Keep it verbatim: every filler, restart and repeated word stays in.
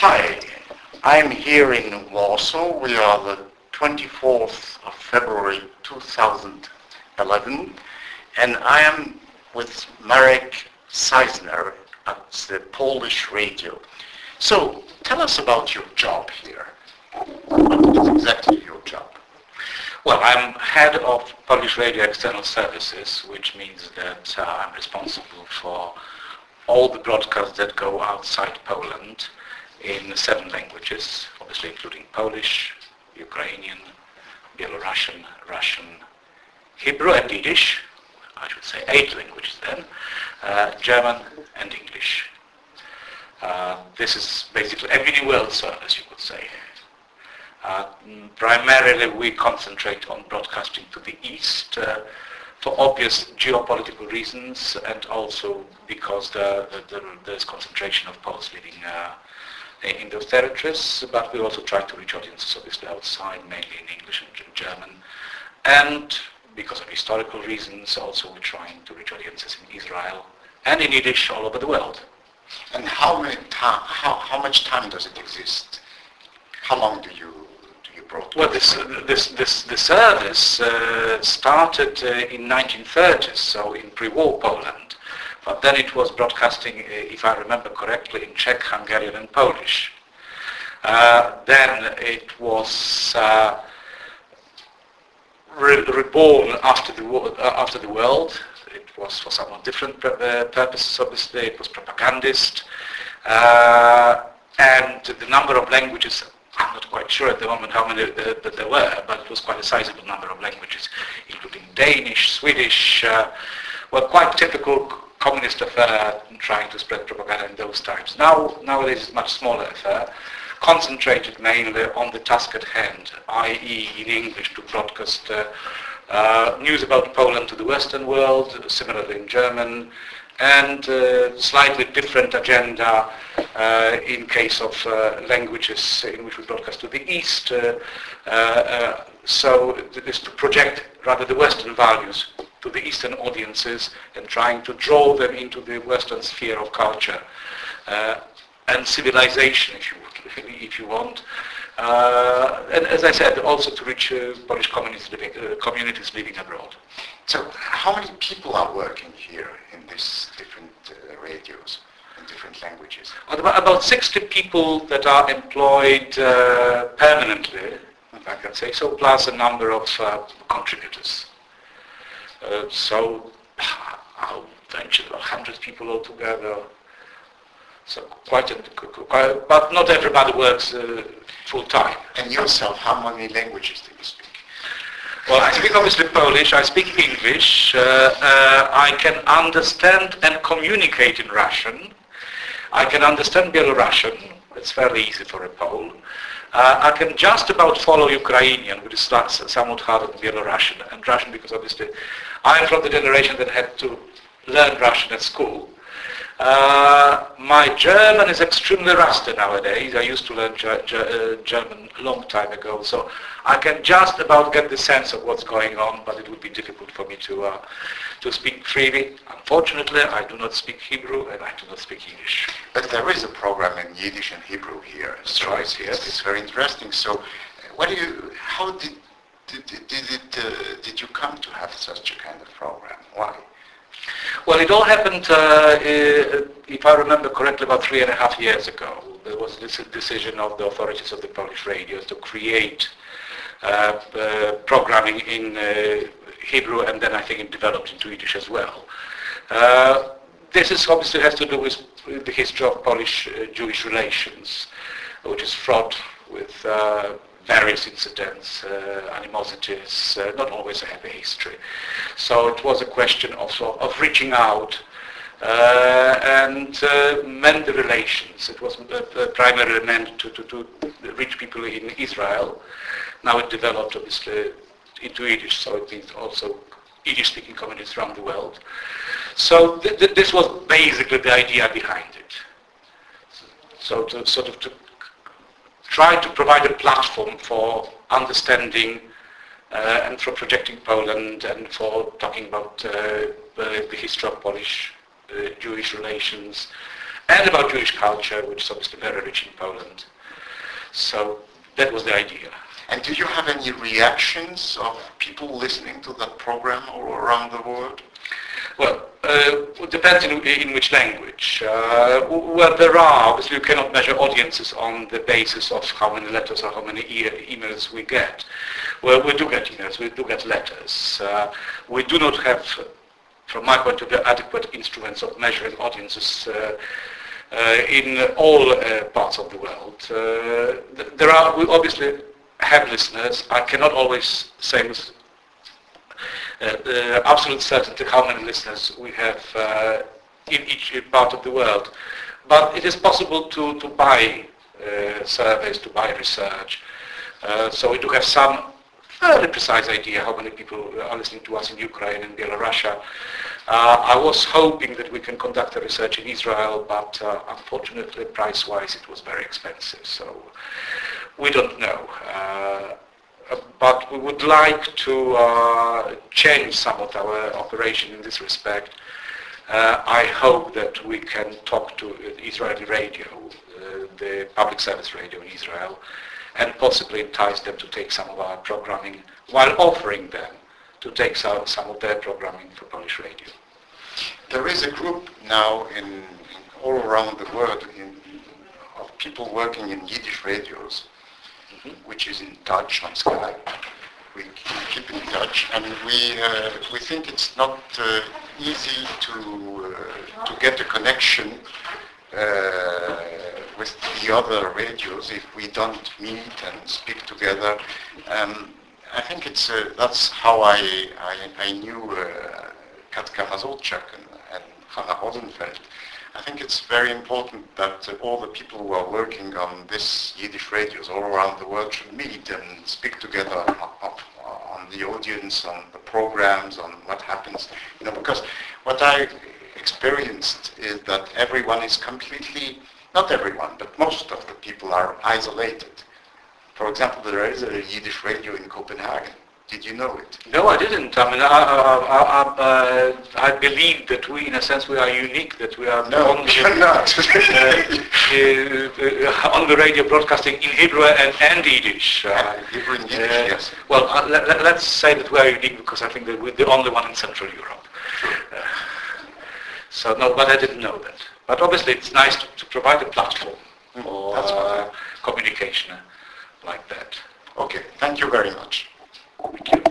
Hi, I'm here in Warsaw. We are the twenty-fourth of February two thousand eleven, and I am with Marek Seisner at the Polish radio. So, tell us about your job here. What is exactly your job? Well, I'm head of Polish Radio External Services, which means that uh, I'm responsible for all the broadcasts that go outside Poland in seven languages, obviously including Polish, Ukrainian, Belarusian, Russian, Hebrew and Yiddish, I should say eight languages then, uh, German and English. Uh, this is basically a mini world service, you could say. Uh, primarily we concentrate on broadcasting to the east uh, for obvious geopolitical reasons, and also because the, the, the, there's concentration of Poles living uh, in those territories, but we also try to reach audiences obviously outside, mainly in English and German. And because of historical reasons, also we're trying to reach audiences in Israel and in Yiddish all over the world. And how many time, how, how much time does it exist? How long do you do you broadcast? Well, this this this the service uh, started uh, in nineteen thirties, so in pre-war Poland. But then it was broadcasting, uh, if I remember correctly, in Czech, Hungarian, and Polish. Uh, then it was uh, re- reborn after the war, uh, after the world. It was for somewhat different pr- uh, purposes. Obviously, it was propagandist, uh, and the number of languages, I'm not quite sure at the moment how many uh, that there were, but it was quite a sizable number of languages, including Danish, Swedish, uh, well, quite typical communist affair, trying to spread propaganda in those times. Now, nowadays it's a much smaller affair, concentrated mainly on the task at hand, that is in English to broadcast uh, uh, news about Poland to the Western world, similarly in German, and uh, slightly different agenda uh, in case of uh, languages in which we broadcast to the East. Uh, uh, uh, so it is to project rather the Western values to the Eastern audiences and trying to draw them into the Western sphere of culture uh, and civilization, if you if you want. Uh, and as I said, also to reach uh, Polish communities living, uh, communities living abroad. So, how many people are working here in these different uh, radios in different languages? About sixty people that are employed uh, permanently, if I can say so, plus a number of uh, contributors. Uh, so I'll venture about one hundred people altogether. So quite, a, quite, but not everybody works uh, full time. And yourself, how many languages do you speak? Well, I speak obviously Polish, I speak English, uh, uh, I can understand and communicate in Russian, I can understand Belarusian, it's fairly easy for a Pole. Uh, I can just about follow Ukrainian, which is somewhat harder than Belarusian, and Russian because obviously I'm from the generation that had to learn Russian at school. Uh, my German is extremely rusty nowadays. I used to learn ger- ger- uh, German a long time ago, so I can just about get the sense of what's going on, but it would be difficult for me to uh, to speak freely. Unfortunately, I do not speak Hebrew and I do not speak Yiddish. But there is a program in Yiddish and Hebrew here. That's so right, it's, yes. It's very interesting. So, uh, what do you? How did did, did it? Uh, did you come to have such a kind of program? Why? Well, it all happened, uh, if I remember correctly, about three and a half years ago. There was this decision of the authorities of the Polish radios to create uh, uh, programming in uh, Hebrew, and then I think it developed into Yiddish as well. Uh, this is obviously has to do with the history of Polish-Jewish relations, which is fraught with uh, various incidents, uh, animosities, uh, not always a happy history. So it was a question of, of reaching out uh, and uh, mend the relations. It was uh, primarily meant to, to, to reach people in Israel. Now it developed obviously into Yiddish, so it means also Yiddish-speaking communities around the world. So th- th- this was basically the idea behind it. So to sort of to try to provide a platform for understanding uh, and for projecting Poland and for talking about uh, the, the history of Polish-Jewish relations and about Jewish culture, which is obviously very rich in Poland. So that was the idea. And do you have any reactions of people listening to that program all around the world? Well, uh, it depends in, in which language. Uh, well, there are, obviously you cannot measure audiences on the basis of how many letters or how many e- emails we get. Well, we do get emails, we do get letters. Uh, we do not have, from my point of view, adequate instruments of measuring audiences uh, uh, in all uh, parts of the world. Uh, th- there are, we obviously have listeners. I cannot always say with uh, uh, absolute certainty how many listeners we have uh, in each part of the world. But it is possible to, to buy uh, surveys, to buy research. Uh, so we do have some fairly precise idea how many people are listening to us in Ukraine and Belarus. Uh, I was hoping that we can conduct a research in Israel, but uh, unfortunately, price-wise, it was very expensive. So we don't know. Uh, but we would like to uh, change somewhat our operation in this respect. Uh, I hope that we can talk to Israeli radio, uh, the public service radio in Israel, and possibly entice them to take some of our programming while offering them to take some, some of their programming for Polish radio. There is a group now in, in all around the world in, of people working in Yiddish radios, mm-hmm. which is in touch on Skype. We keep in touch, and we uh, we think it's not uh, easy to uh, to get a connection uh, with the other radios if we don't meet and speak together. Um, I think it's uh, that's how I I, I knew uh, Katka Mazurczak and, and Hanna Rosenfeld. I think it's very important that uh, all the people who are working on this Yiddish radios all around the world should meet and speak together on, on the audience, on the programs, on what happens. You know, because what I experienced is that everyone is completely, not everyone, but most of the people are isolated. For example, there is a Yiddish radio in Copenhagen. Did you know it? No, I didn't. I mean, I, I, I, I, I believe that we, in a sense, we are unique, that we are no, on, you're not. uh, uh, on the radio broadcasting in Hebrew and, and Yiddish. Uh, Hebrew and Yiddish, uh, yes. Well, uh, let, let's say that we are unique because I think that we're the only one in Central Europe. Uh, so, no, but I didn't know that. But obviously it's nice to, to provide a platform mm, for uh, communication uh, like that. Okay, thank you very much. Thank you.